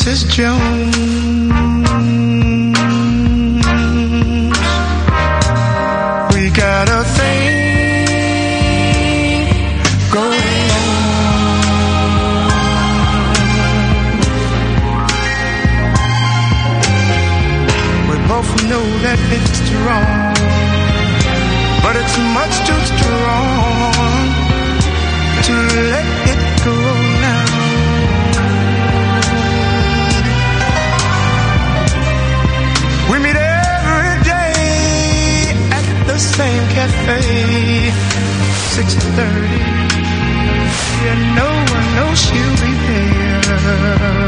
Mrs. Jones. We got a thing going on. We both know that it's wrong, but it's much too strong to let it go now. We meet every day at the same cafe, 6:30. Yeah, no one knows she'll be there.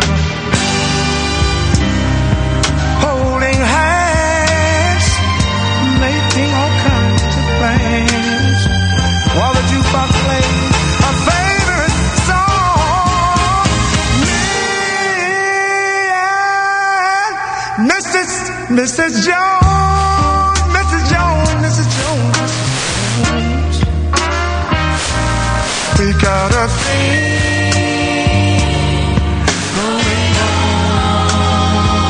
Holding hands, making all kinds of plans, while the jukebox plays a favorite song. Me and Mrs. Jones, Mrs. Jones, Mrs. Jones. We got a thing going on.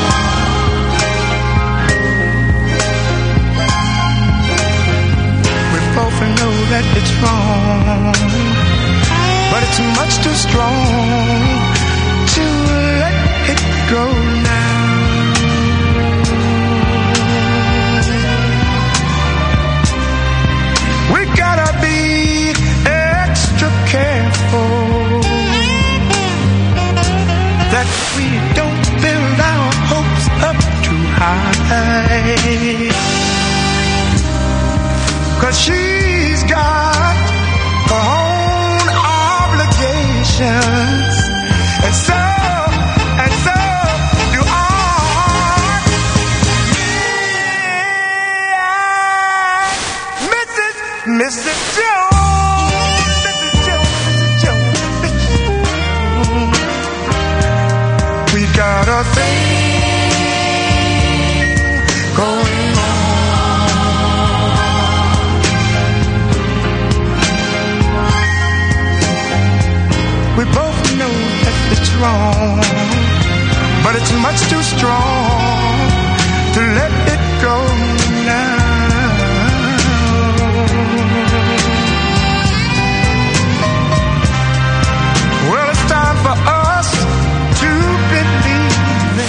We both know that it's wrong, but it's much too strong to let it go now. We gotta be extra careful that we don't build our hopes up too high, 'cause she's got her own obligations, and so do I. Mrs. Jones, Mrs. Jones, Mrs. Jones, Mrs. Jones. We got a thing going on. We both know that it's wrong, but it's much too strong to let it go now. Well, it's time for us to believe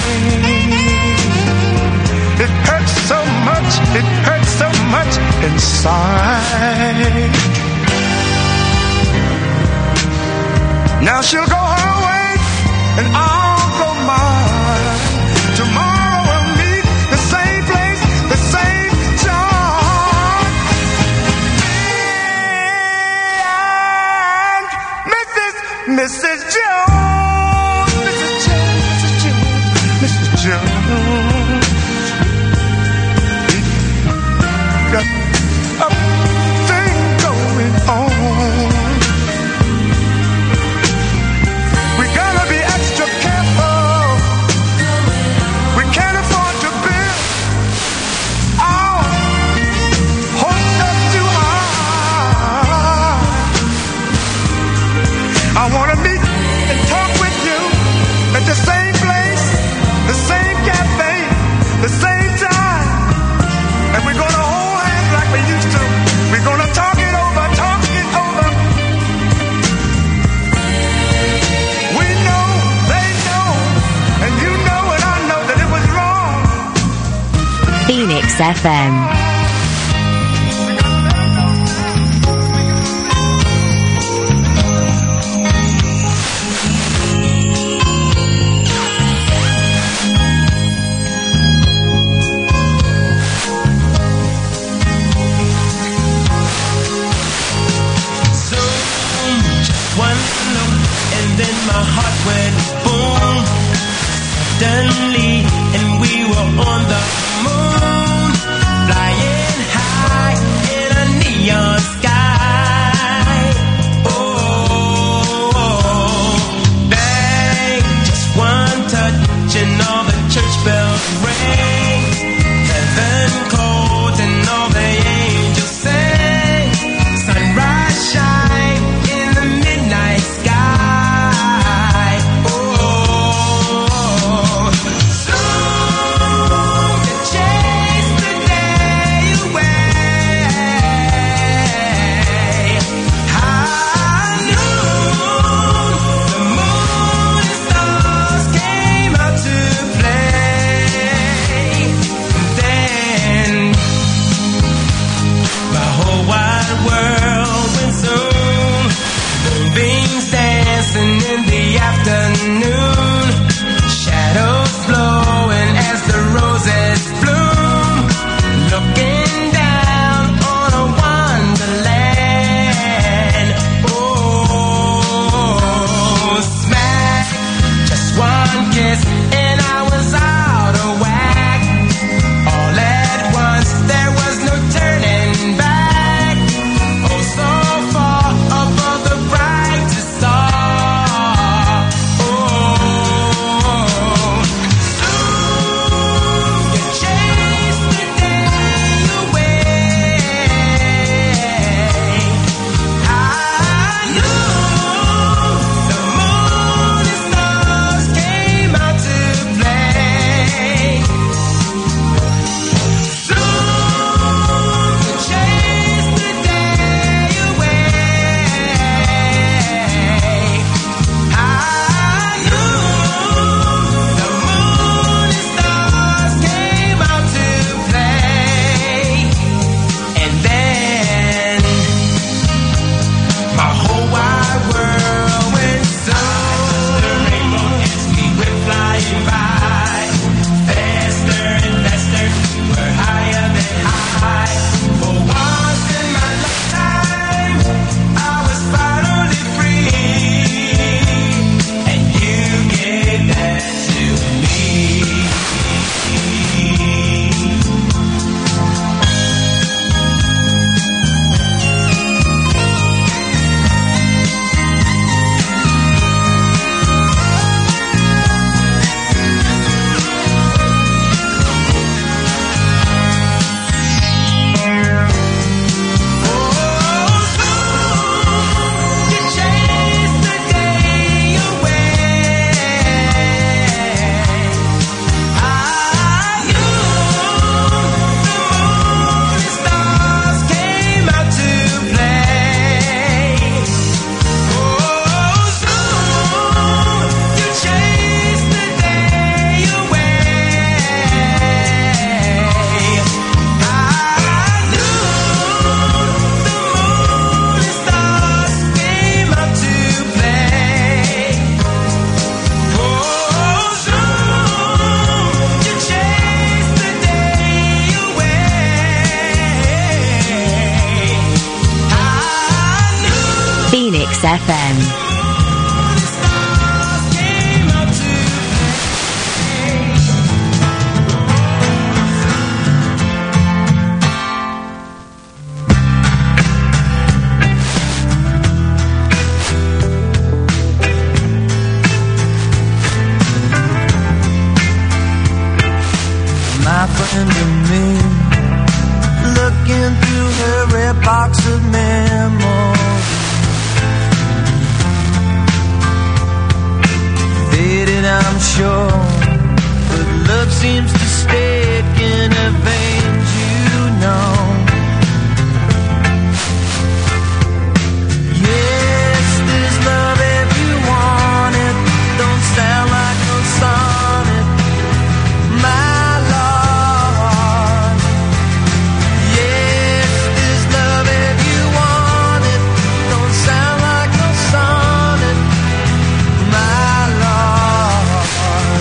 it hurts so much inside. Now she'll go her way and I'll go mine. Tomorrow we'll meet the same place, the same time. And Mrs. Jones, Mrs. Jones, Mrs. Jones, Mrs. Jones. We got a thing going on. We gotta be extra careful. We can't afford to build our hopes up too high. I wanna meet and talk with you at the same place, the same cafe, the same time. And we're gonna hold hands like we used to. We're gonna talk it over, talk it over. We know, they know, and you know and I know that it was wrong. Phoenix FM. One note, and then my heart went boom, suddenly, and we were on the moon, flying high in a neon sky. Oh, bang, just one touch and all the church bells rang, heaven cold and all the angels sang, sunrise shine in the midnight sky. Oh, whole wide world went soon. Moonbeams dancing in the afternoon. Shadows flowing as the roses bloom. Looking down on a wonderland. Oh, smack, just one kiss and I was out of whack. All at once there was no turning back. Oh, so far above the brightest star. Oh, soon you chase the day away. I knew the moon and stars came out to play. Soon you chase the day away. I knew the moon and stars came out to play. And then my whole wide world went so. The rainbow as we went flying by, faster and faster, we're higher than high. For once in my lifetime, I was finally free, and you gave that to me. You chase the day away. I knew the moon and stars came out to play. Oh, soon you chase the day away. I knew the moon and stars came out to play. Oh, soon you chase the day away. I knew Phoenix FM. the stars came out to My friend and me, looking through her red box of memories. Faded, I'm sure, but love seems to stick in her veins, you know. Yes, there's love if you want it. Don't sound like no sonnet, my love. Yes, there's love if you want it. Don't sound like no sonnet, my love.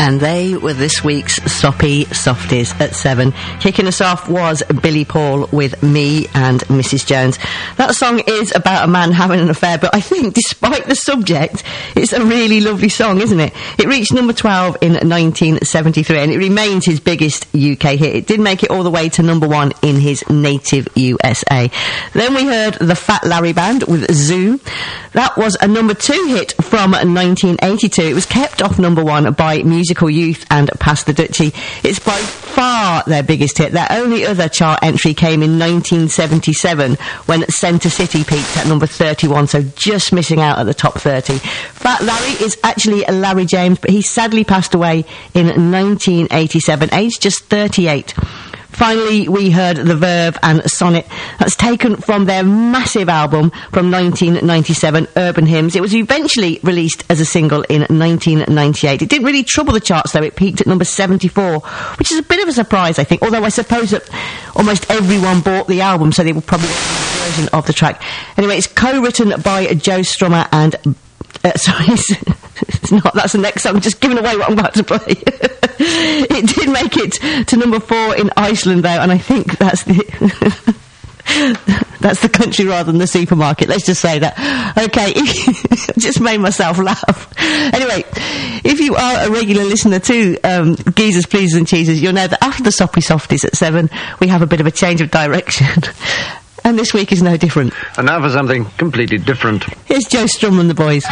and they were this week's Soppy Softies at 7. Kicking us off was Billy Paul with Me and Mrs. Jones. That song is about a man having an affair, but I think despite the subject, it's a really lovely song, isn't it? It reached number 12 in 1973 and it remains his biggest UK hit. It did make it all the way to number 1 in his native USA. Then we heard the Fat Larry Band with Zoo. That was a number 2 hit from 1982. It was kept off number 1 by Musical Youth and Pass the Dutchie. It's by far their biggest hit. Their only other chart entry came in 1977 when Centre City peaked at number 31, so just missing out at the top 30. Fat Larry is actually Larry James, but he sadly passed away in 1987, aged just 38. Finally, we heard The Verve and Sonnet. That's taken from their massive album from 1997, Urban Hymns. It was eventually released as a single in 1998. It didn't really trouble the charts, though. It peaked at number 74, which is a bit of a surprise, I think, although I suppose that almost everyone bought the album, so they will probably get a version of the track. Anyway, it's co-written by Joe Strummer and... sorry, it's not. That's the next song. Just giving away what I'm about to play. It did make it to number 4 in Iceland, though, and I think that's the... that's the country rather than the supermarket. Let's just say that. Okay, I just made myself laugh. Anyway, if you are a regular listener to Geezers, Pleasers and Cheesers, you'll know that after the Soppy Softies at 7, we have a bit of a change of direction. And this week is no different. And now for something completely different. Here's Joe Strummer and the boys.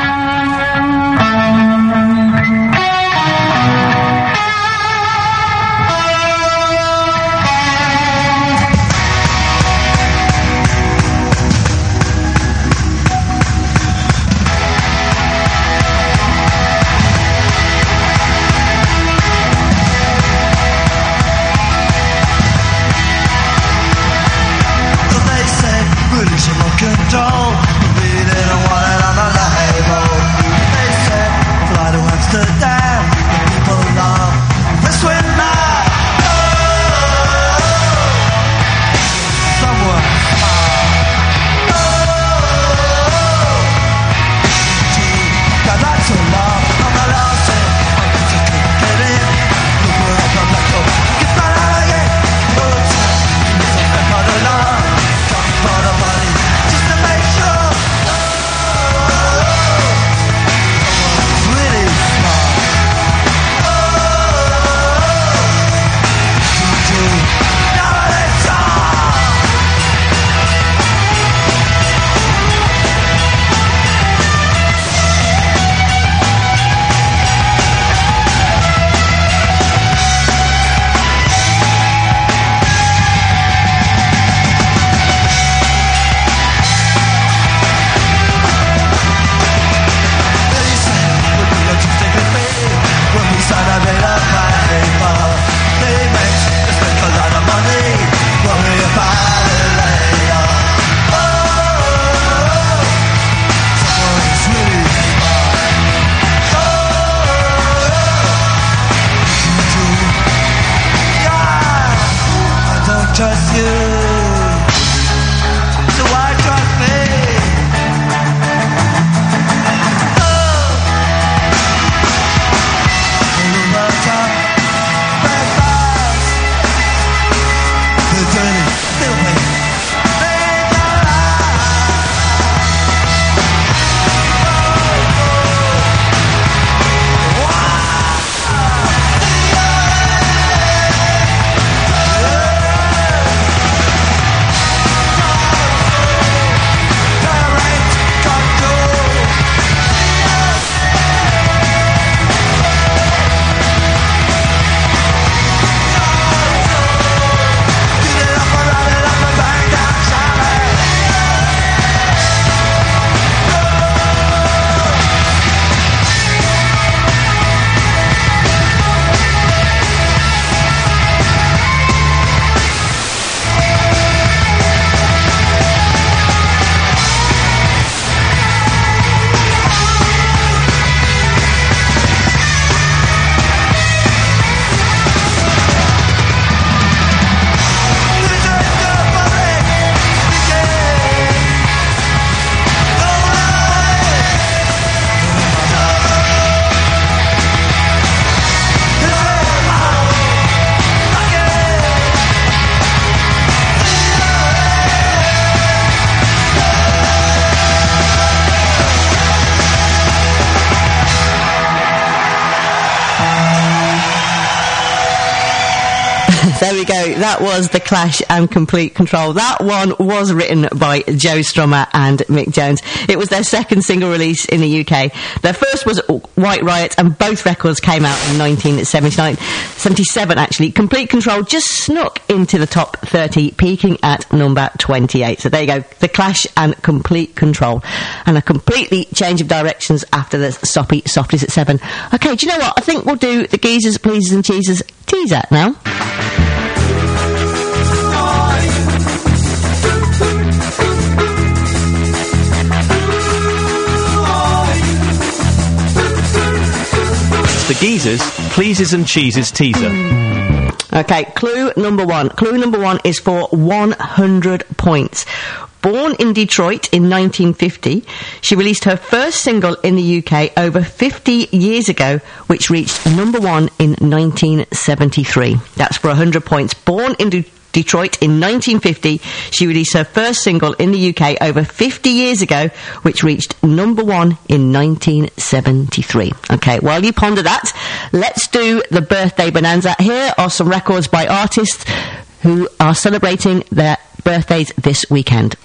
Control, we didn't want it on the label. They said, fly to Amsterdam, the people love this with mad. Somewhere got lots of love, I'm not lost in, I'm just a get in. Look where I come back up, get back out again. Oh, it's a record of love, come for the money. Trust you, so why trust me? Oh, the top, red bars, the dirty little baby. Up There we go. That was The Clash and Complete Control. That one was written by Joe Strummer and Mick Jones. It was their second single release in the UK. Their first was White Riot, and both records came out in 1977 actually. Complete Control just snuck into the top 30, peaking at number 28. So there you go. The Clash and Complete Control. And a completely change of directions after the Soppy Softies at 7. Okay, do you know what? I think we'll do the Geezers, Pleasers and Cheesers teaser now. The Geezers, Pleases and Cheeses teaser. Okay, clue number one. Clue number one is for 100 points. Born in Detroit in 1950, she released her first single in the UK over 50 years ago, which reached number one in 1973. That's for 100 points. Born in Detroit in 1950, she released her first single in the UK over 50 years ago, which reached number one in 1973. Okay, while you ponder that, let's do the birthday bonanza. Here are some records by artists who are celebrating their birthdays this weekend.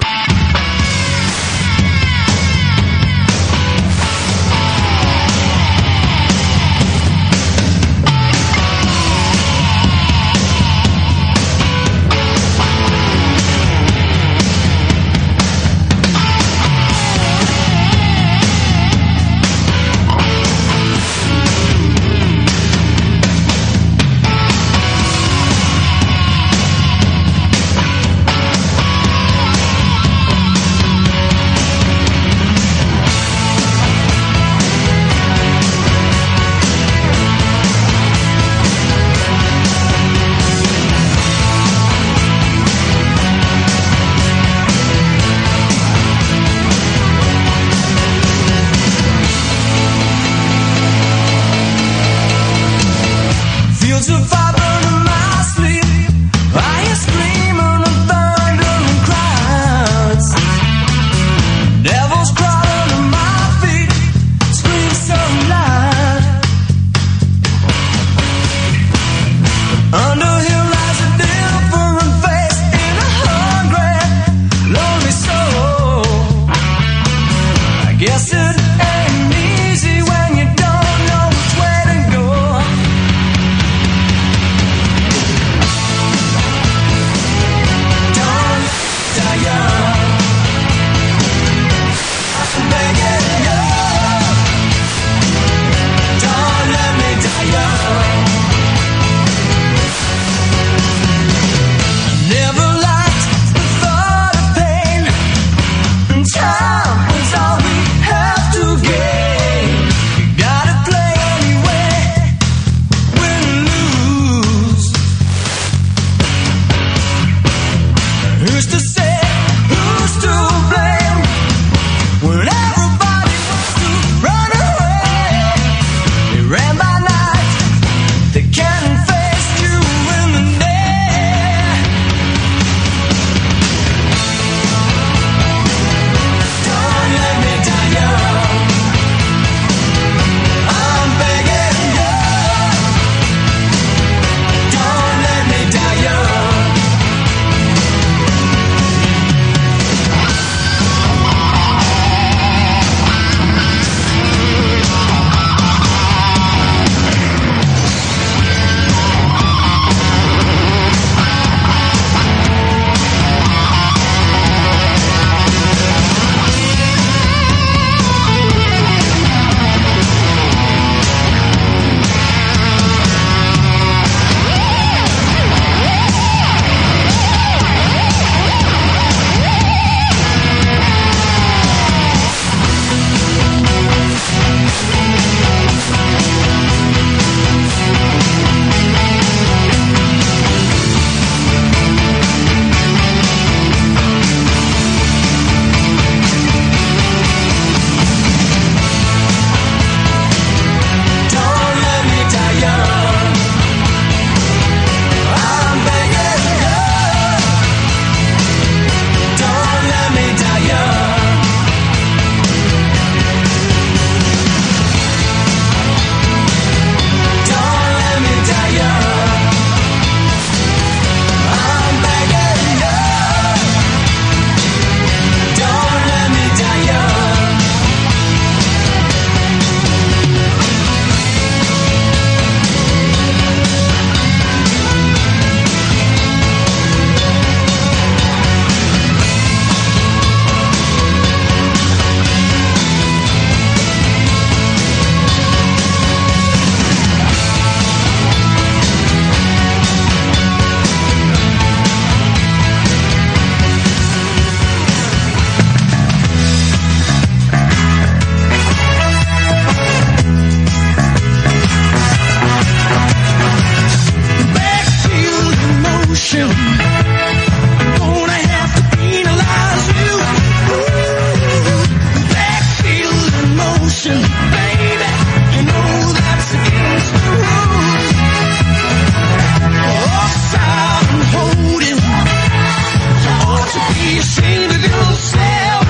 ashamed of yourself.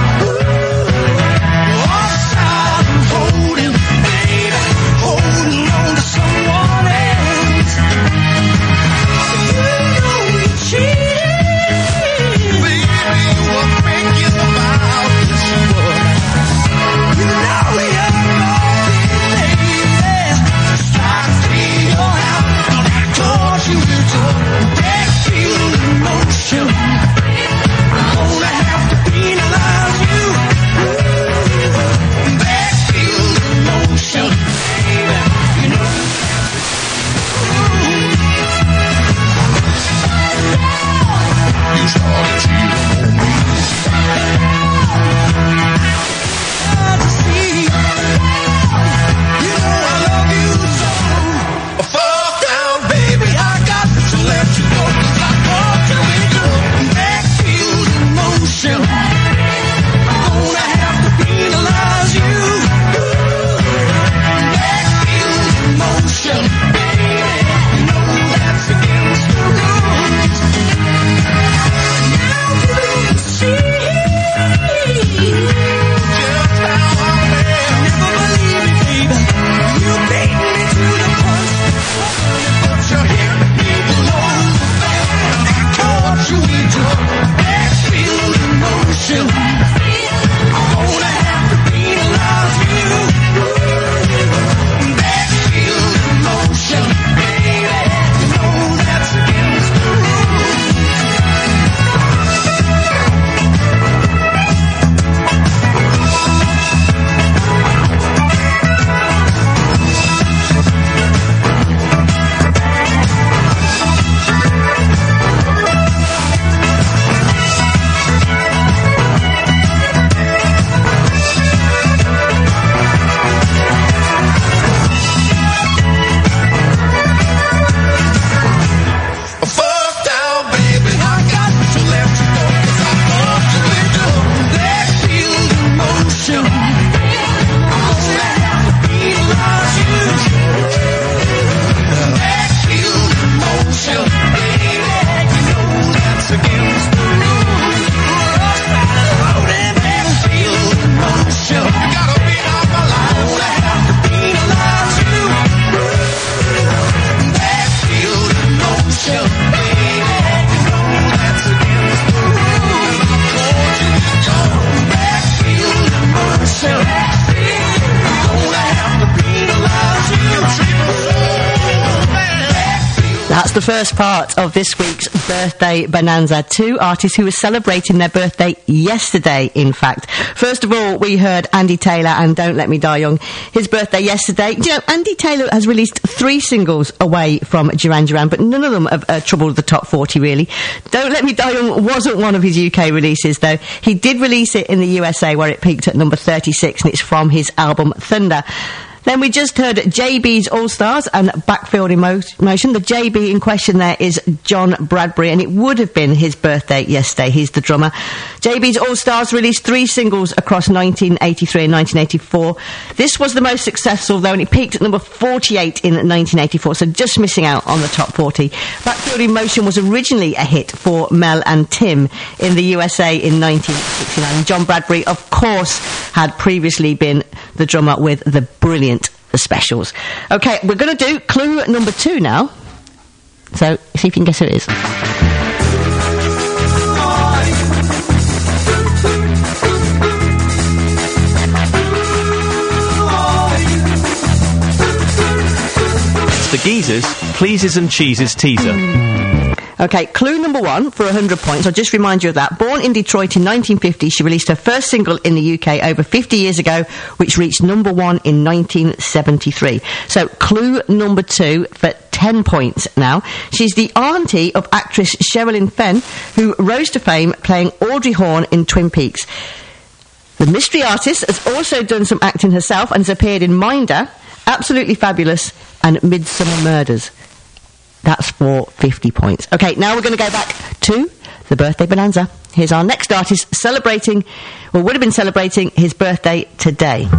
All side and holding, baby, holding on to someone else. You know you cheated, baby, you were thinking about this one. You know you're naughty, baby. Strike me your house, don't I told you it's a dead field emotion. Gonna have to penalize you. Backfield emotion, baby. You know. You started cheating on me. To see. You know I love you so. Fuck down, baby. I got to let you go. 'Cause I thought you were good. Backfield emotion. Gonna have to penalize you. Backfield emotion, baby. You know that's against the rules. Now you can see just how I feel. Never believe it, baby. You beat me to the punch, but you hit me below the belt. I caught you with your backfield emotion. I'm gonna have to penalize you. Backfield emotion, baby. You know that's against the rules. Fucked out, baby. I got to let you go 'cause I thought you were good. Backfield emotion. I'm gonna have to penalize you. Backfield emotion, baby. You know that's against the rules. Backfield emotion. You gotta be out my life. I'm gonna have to penalize you. Backfield emotion, baby. You know that's against the rules. I told you to go. Backfield emotion. I'm gonna have to penalize you. That's the first part of this week's Birthday Bonanza. Two artists who were celebrating their birthday yesterday, in fact. First of all, we heard Andy Taylor and Don't Let Me Die Young. His birthday yesterday. You know, Andy Taylor has released 3 singles away from Duran Duran, but none of them have troubled the top 40, really. Don't Let Me Die Young wasn't one of his UK releases, though. He did release it in the USA, where it peaked at number 36, and it's from his album Thunder. Then we just heard JB's All Stars and Backfield Emotion. The JB in question there is John Bradbury, and it would have been his birthday yesterday. He's the drummer. JB's All Stars released 3 singles across 1983 and 1984. This was the most successful, though, and it peaked at number 48 in 1984, so just missing out on the top 40. Backfield Emotion was originally a hit for Mel and Tim in the USA in 1969. And John Bradbury, of course, had previously been the drummer with the brilliant The Specials. Okay, we're going to do clue number 2 now. So, see if you can guess who it is. It's the Geezers, Pleases and Cheeses teaser. Okay, clue number 1 for 100 points. I'll just remind you of that. Born in Detroit in 1950, she released her first single in the UK over 50 years ago, which reached number 1 in 1973. So, clue number 2 for 10 points now. She's the auntie of actress Sherilyn Fenn, who rose to fame playing Audrey Horne in Twin Peaks. The mystery artist has also done some acting herself and has appeared in Minder, Absolutely Fabulous, and Midsummer Murders. That's for 50 points. Okay, now we're going to go back to the Birthday Bonanza. Here's our next artist celebrating, or would have been celebrating, his birthday today.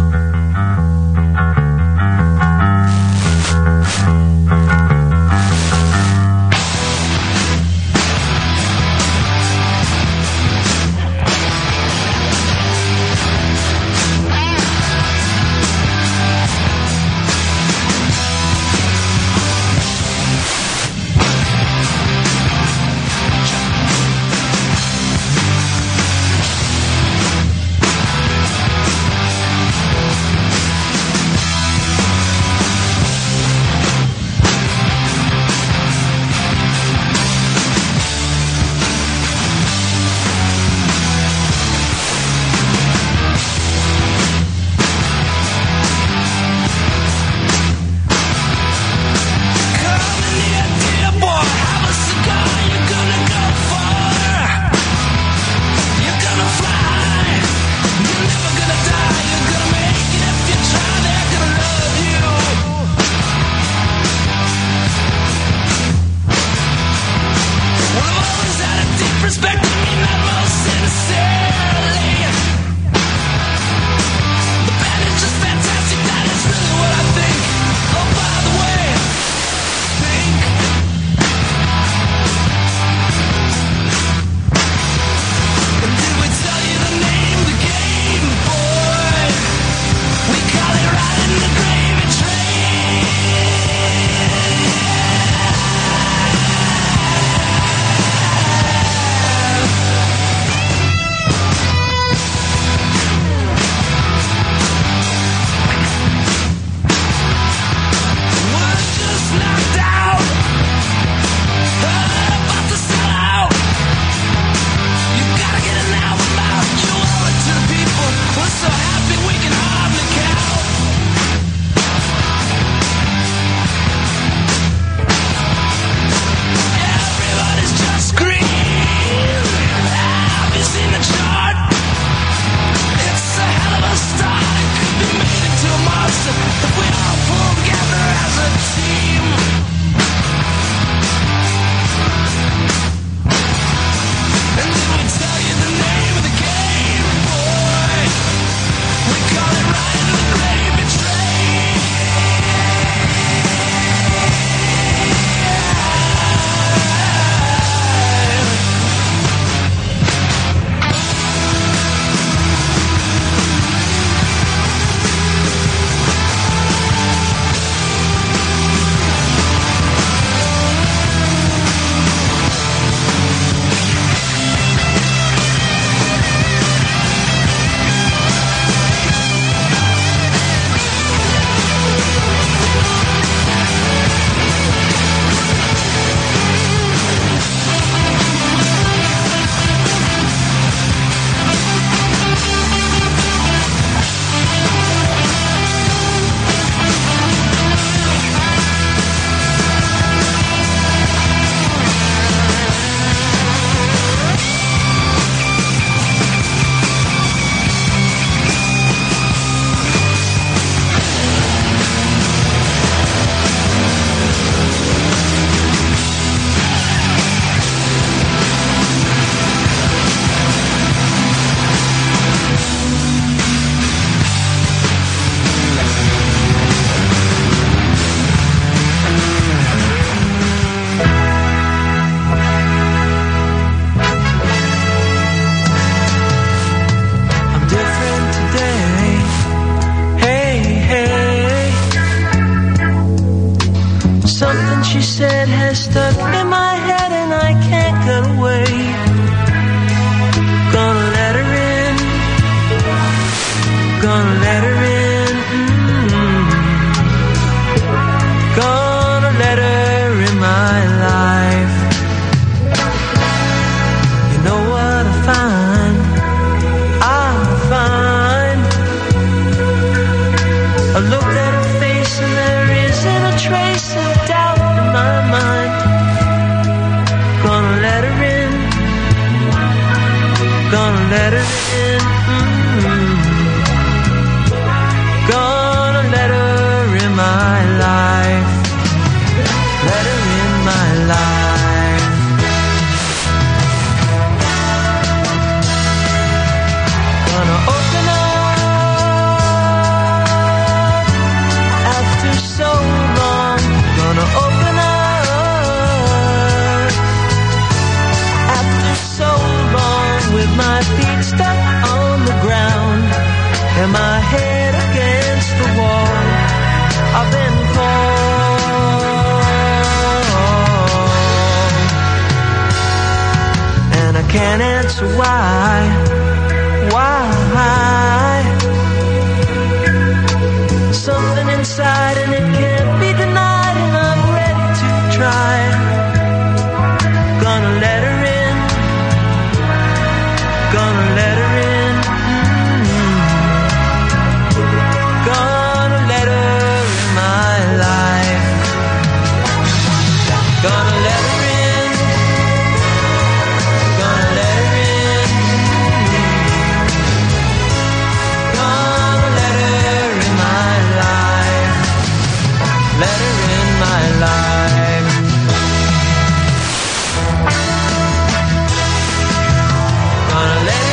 Gonna let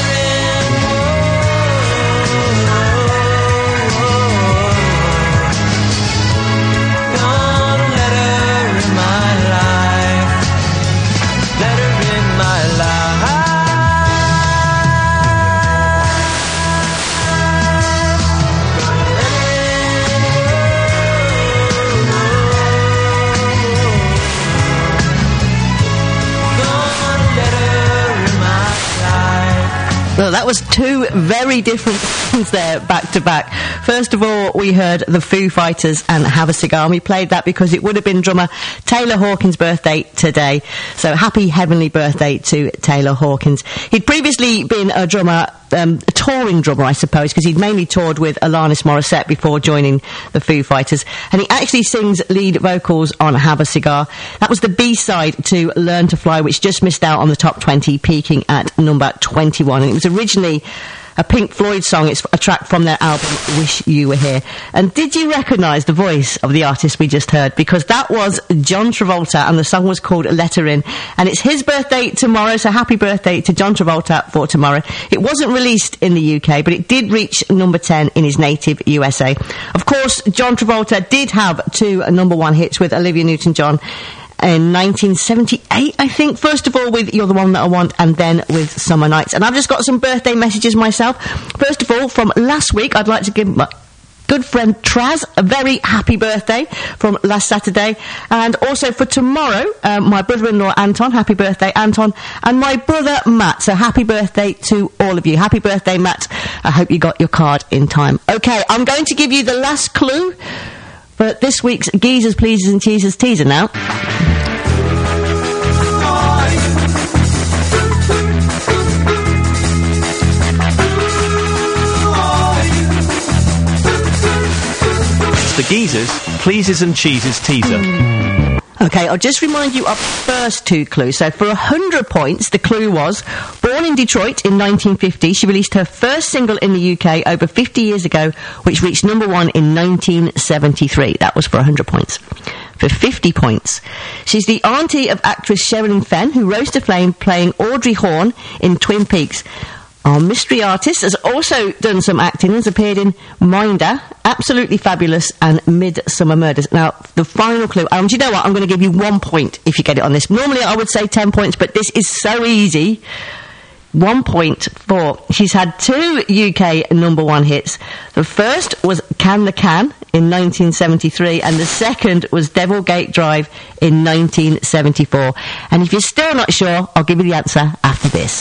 Well, that was two very different things there, back to back. First of all, we heard the Foo Fighters and Have a Cigar, and we played that because it would have been drummer Taylor Hawkins' birthday today. So happy heavenly birthday to Taylor Hawkins. He'd previously been a drummer, a touring drummer, I suppose, because he'd mainly toured with Alanis Morissette before joining the Foo Fighters. And he actually sings lead vocals on Have a Cigar. That was the B-side to Learn to Fly, which just missed out on the top 20, peaking at number 21. And it was originally a Pink Floyd song. It's a track from their album Wish You Were Here. And did you recognise the voice of the artist we just heard? Because that was John Travolta, and the song was called Let Her In. And it's his birthday tomorrow, so happy birthday to John Travolta for tomorrow. It wasn't released in the UK, but it did reach number 10 in his native USA. Of course, John Travolta did have two number one hits with Olivia Newton-John in 1978, I think. First of all with You're the One That I Want, and then with Summer Nights. And I've just got some birthday messages myself. First of all, from last week, I'd like to give my good friend Traz a very happy birthday from last Saturday. And also for tomorrow, my brother-in-law Anton, happy birthday Anton, and my brother Matt. So happy birthday to all of you. Happy birthday, Matt. I hope you got your card in time. Okay, I'm going to give you the last clue for this week's Geezers, Pleasers and Cheesers teaser now. The Geezers, Pleasers and Cheeses teaser. Okay, I'll just remind you of the first two clues. So for 100 points, the clue was, born in Detroit in 1950, she released her first single in the UK over 50 years ago, which reached number one in 1973. That was for 100 points. For 50 points, she's the auntie of actress Sherilyn Fenn, who rose to fame playing Audrey Horne in Twin Peaks. Our mystery artist has also done some acting and has appeared in Minder, Absolutely Fabulous, and Midsummer Murders. Now, the final clue, and you know what, I'm going to give you 1 point if you get it on this. Normally I would say 10 points, but this is so easy. 1 point for, she's had two UK number one hits. The first was Can the Can in 1973, and the second was Devil Gate Drive in 1974. And if you're still not sure, I'll give you the answer after this.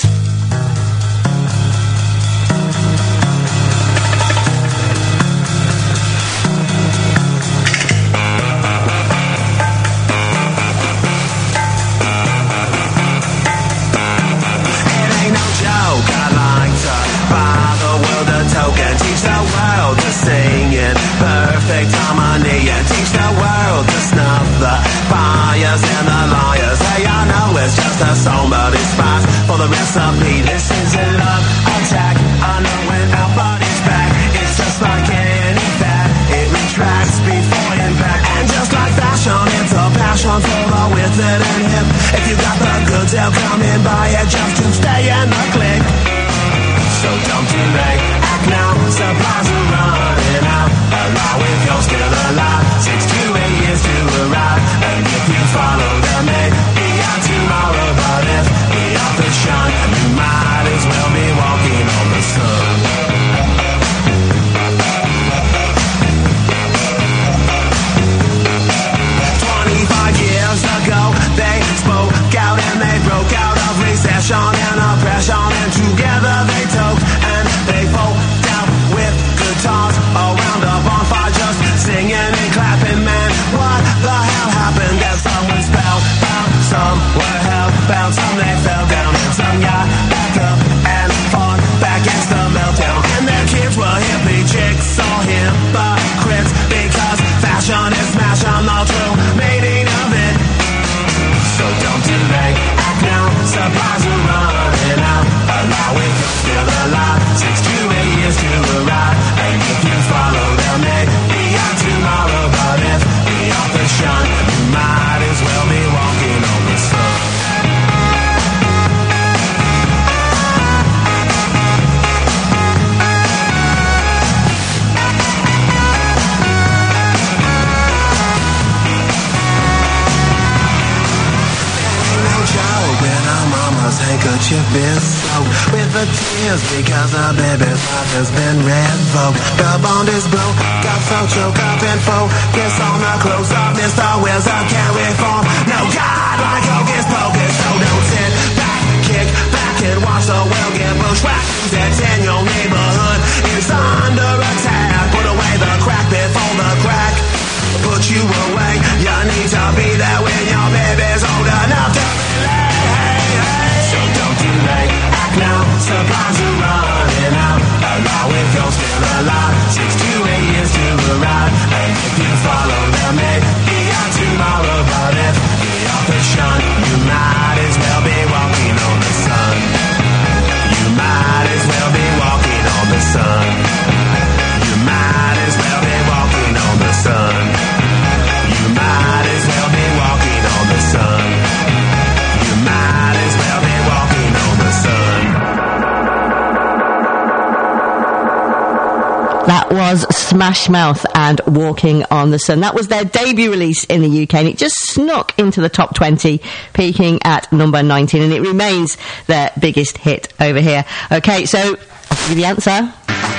Perfect harmony, and teach the world to snuff the fires and the lawyers. Hey, I know it's just a song, but it's spice for the recipe. This is a love attack. I know when our body's back, it's just like any fat. It retracts before impact, and just like fashion, it's a passion for the withered and hip. If you got the goods, they'll come and buy it just to stay in the clique. So don't delay, act now, supplies are running out. Allow if you're still alive, 6 to 8 years to arrive. And if you follow the man, be out tomorrow. But if we are the shine, you might as well be walking on the sun. 25 years ago, they spoke out and they broke out of recession and oppression, and together they took and they folk out with guitars around a bonfire, just singing and clapping. Man, what the hell happened? That some was spellbound, some were hellbound, some they fell down, and some got back up and fought back against the meltdown. And their kids were hippie chicks or hypocrites, because fashion is smashing the true meaning of it. So don't delay, act now, supplies are running out. Allow it, still alive, 6 to 8 years to arrive. And if you follow them, they be out tomorrow. But if we off the shine, you might as well be walking on the sun. Handkerchief is soaked with the tears because the baby's life has been revoked. The bond is broke, got so choked up and focus on the close up. Mr. Wizard can't reform. No God like Hocus Pocus. So don't sit back, kick back and watch the world get track that's in your neighborhood is under attack. Put away the crack before the crack put you away. You need to be there when your baby's old enough to relate. So don't delay, act now, supplies are running out. Allow if you're still alive, 6 to 8 years to arrive. And if you follow the maid, be out tomorrow. But if the office shun, you might as well be walking on the sun. You might as well be walking on the sun. You might as well be walking on the sun. You might as well be walking on the sun. You might as well be walking on the sun. That was Smash Mouth and Walking on the Sun. That was their debut release in the UK, and it just snuck into the top 20, peaking at number 19, and it remains their biggest hit over here. Okay, so I'll give you the answer.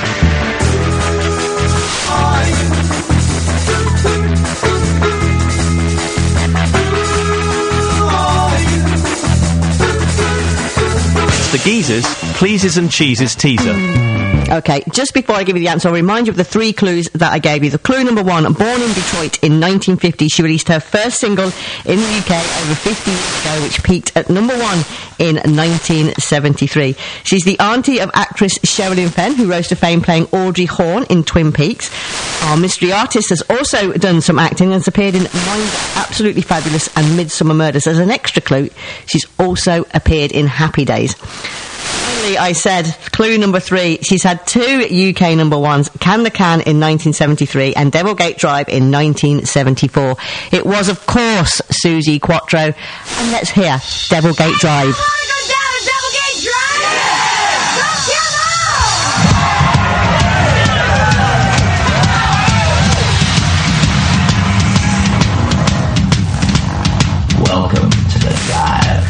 It's the Geezers, Pleases and Cheeses teaser. Okay, just before I give you the answer, I'll remind you of the 3 clues that I gave you. The clue number 1, born in Detroit in 1950, she released her first single in the UK over 50 years ago, which peaked at number 1 in 1973. She's the auntie of actress Sherilyn Fenn, who rose to fame playing Audrey Horne in Twin Peaks. Our mystery artist has also done some acting and has appeared in Mind Absolutely Fabulous and Midsummer Murders. As an extra clue, she's also appeared in Happy Days. Finally, I said, clue number 3, she's had 2 UK number 1s, Can the Can in 1973 and Devilgate Drive in 1974. It was, of course, Suzi Quatro. And let's hear Devilgate Drive. Welcome to the dive.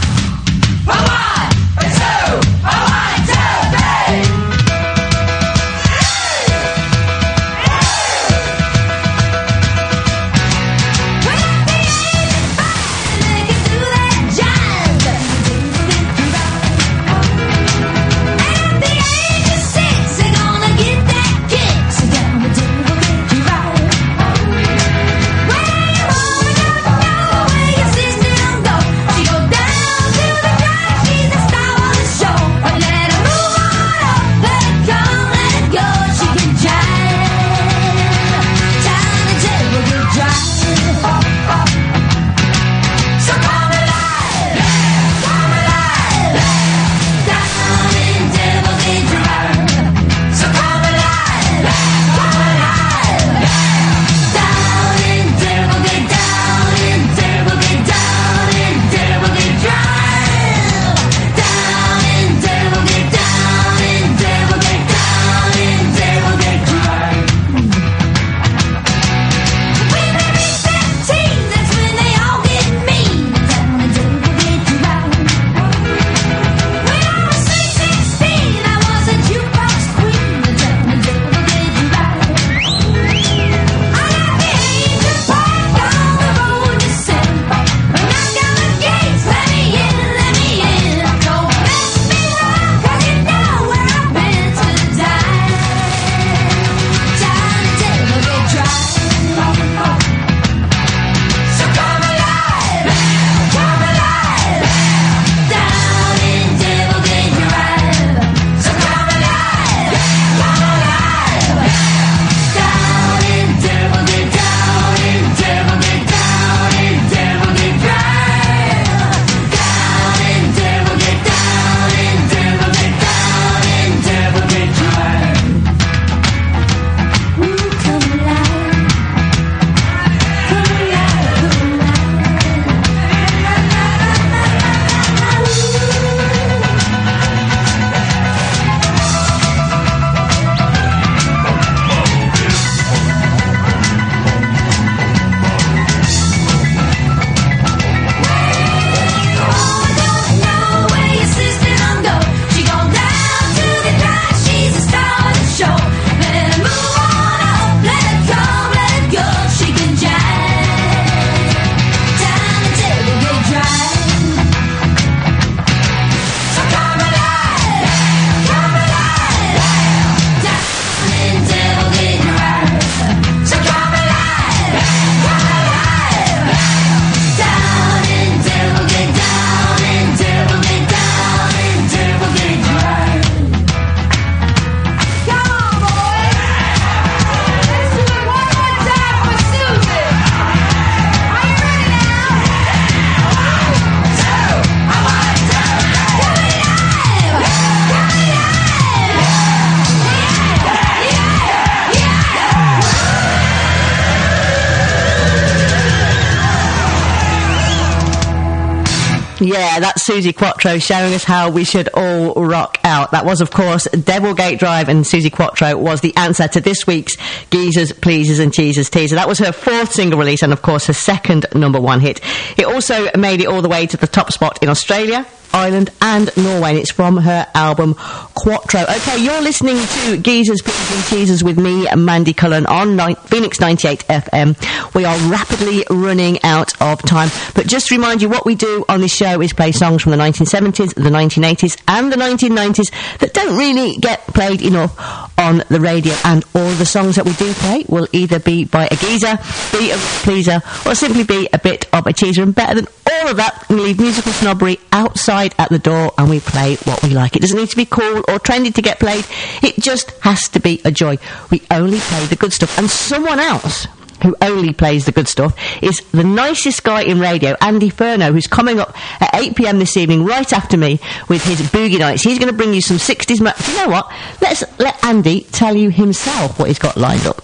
Yeah, that's Susie Quattro showing us how we should all rock out. That was, of course, Devilgate Drive, and Susie Quattro was the answer to this week's Geezers, Pleasers and Cheesers teaser. That was her 4th single release and, of course, her 2nd #1 hit. It also made it all the way to the top spot in Australia, Ireland and Norway, and it's from her album Quattro. Okay, you're listening to Geezers, Pleasers and Cheesers with me, Mandy Cullen, on Phoenix 98 FM. We are rapidly running out of time, but just to remind you, what we do on this show is play songs from the 1970s, the 1980s and the 1990s that don't really get played enough on the radio, and all the songs that we do play will either be by a geezer, be a pleaser, or simply be a bit of a cheeser. And better than all of that, we leave musical snobbery outside at the door and we play what we like. It doesn't need to be cool or trendy to get played. It just has to be a joy. We only play the good stuff. And someone else who only plays the good stuff is the nicest guy in radio, Andy Furno, who's coming up at 8 p.m. this evening, right after me, with his Boogie Nights. He's going to bring you some 60s... You know what? Let's let Andy tell you himself what he's got lined up.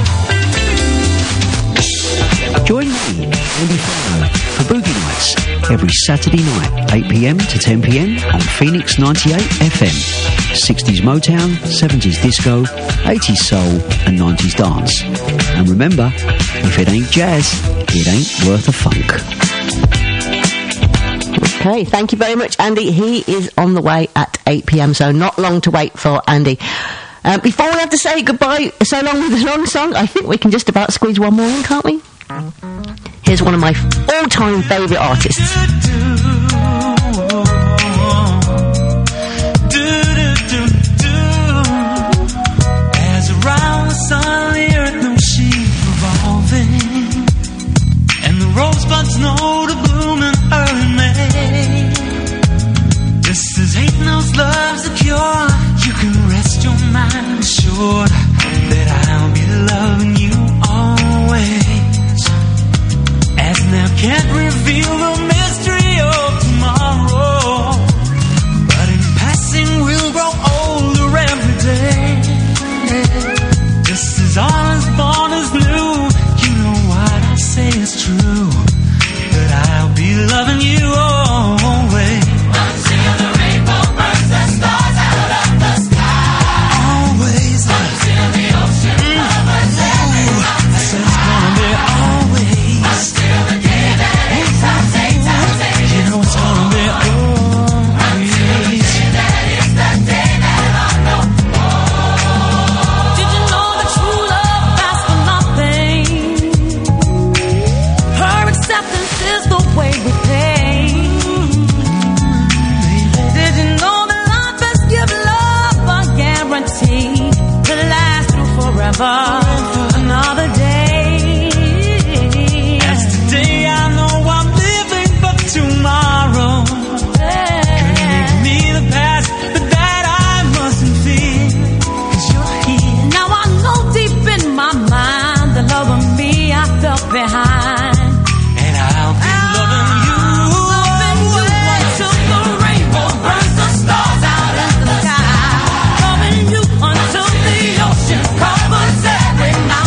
Join me, Andy Furno, for Boogie Nights every Saturday night, 8 p.m. to 10 p.m. on Phoenix 98 FM. 60s Motown, 70s disco, 80s soul and 90s dance. And remember, if it ain't jazz, it ain't worth a funk. Okay, thank you very much, Andy. He is on the way at 8 p.m, so not long to wait for Andy. Before we have to say goodbye so long with the long song, I think we can just about squeeze one more in, can't we? Here's one of my all-time favourite artists. As around the sun, the earth knows she's revolving, and the rosebuds know to bloom in early May. Just as hate knows love's a cure, you can rest your mind assured that I'll be loving you always. As now can't reveal the mystery of tomorrow, but in passing we'll grow older every day. Just as all is born is new, you know what I say is true, that I'll be loving you always. Until the rainbow burns the stars out of the sky. Always. Until the ocean covers everything. I said it's gonna be always. Until the day that it's our day. You know it's gonna be always. Until the day that it's the day that I know. Did you know that true love lasts for nothing? Her acceptance is the way we pay. Did you know that life has given love a guarantee to last through forever? Another day. As today I know I'm living for tomorrow. Couldn't me the past, but that I mustn't fear, 'cause you're here. Now I know deep in my mind the love of me I felt behind. And I'll be loving you until the rainbow burns the stars out of the sky. Loving you until the ocean covers every night.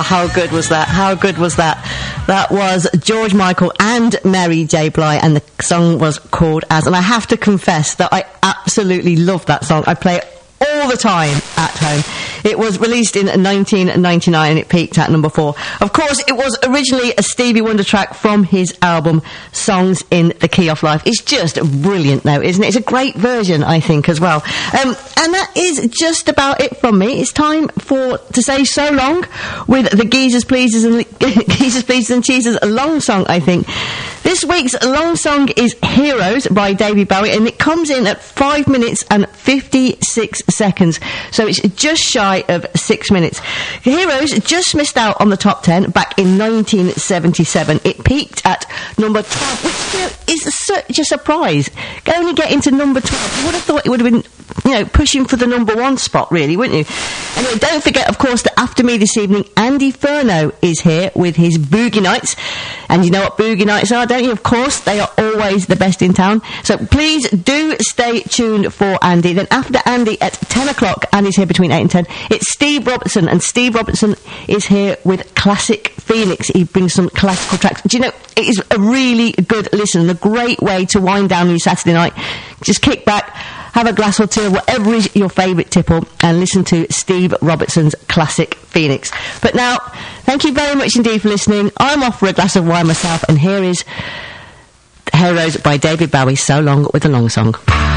how good was that? How good was that? That was George Michael and Mary J. Blige, and the song was called As. And I have to confess that I absolutely love that song. I play it all the time at home. It was released in 1999 and it peaked at number 4. Of course, it was originally a Stevie Wonder track from his album Songs in the Key of Life. It's just brilliant though, isn't it? It's a great version, I think, as well. And that is just about it from me. It's time to say so long with the Geezers, Pleasers and Cheesers long song, I think. This week's long song is Heroes by David Bowie, and it comes in at 5 minutes and 56 seconds. So it's just shy of 6 minutes. Heroes just missed out on the top 10 back in 1977. It peaked at number 12, which is such a surprise. Only getting to number 12. You would have thought it would have been, pushing for the number 1 spot, really, wouldn't you? Anyway, don't forget, of course, that after me this evening, Andy Furno is here with his Boogie Nights. And you know what Boogie Nights are, don't you? Of course, they are always the best in town. So please do stay tuned for Andy. Then after Andy at 10 o'clock, Andy's here between 8 and 10, it's Steve Robertson. And Steve Robertson is here with Classic Phoenix. He brings some classical tracks. Do you know, it is a really good listen and a great way to wind down your Saturday night. Just kick back, have a glass or two, whatever is your favourite tipple, and listen to Steve Robertson's Classic Phoenix. But now, thank you very much indeed for listening. I'm off for a glass of wine myself, and here is Heroes by David Bowie. So long with the long song.